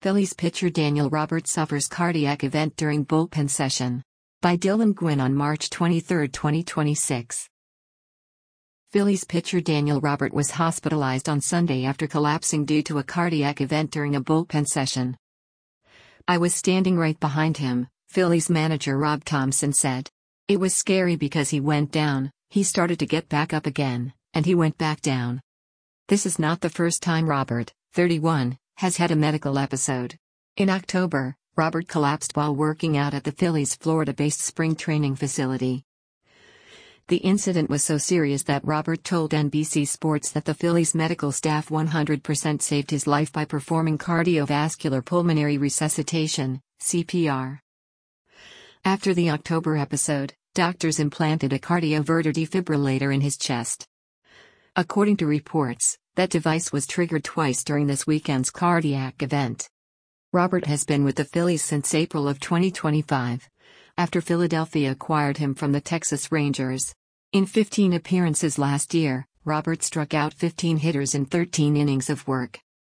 Phillies pitcher Daniel Roberts suffers cardiac event during bullpen session. By Dylan Gwynn on March 23, 2026. Phillies pitcher Daniel Roberts was hospitalized on Sunday after collapsing due to a cardiac event during a bullpen session. "I was standing right behind him," Phillies manager Rob Thomson said. "It was scary because he went down, he started to get back up again, and he went back down." This is not the first time Robert, 31, has had a medical episode. In October, Robert collapsed while working out at the Phillies' Florida-based spring training facility. The incident was so serious that Robert told NBC Sports that the Phillies medical staff 100% saved his life by performing cardiovascular pulmonary resuscitation, CPR. After the October episode, doctors implanted a cardioverter defibrillator in his chest. According to reports, that device was triggered twice during this weekend's cardiac event. Robert has been with the Phillies since April of 2025, after Philadelphia acquired him from the Texas Rangers. In 15 appearances last year, Robert struck out 15 hitters in 13 innings of work.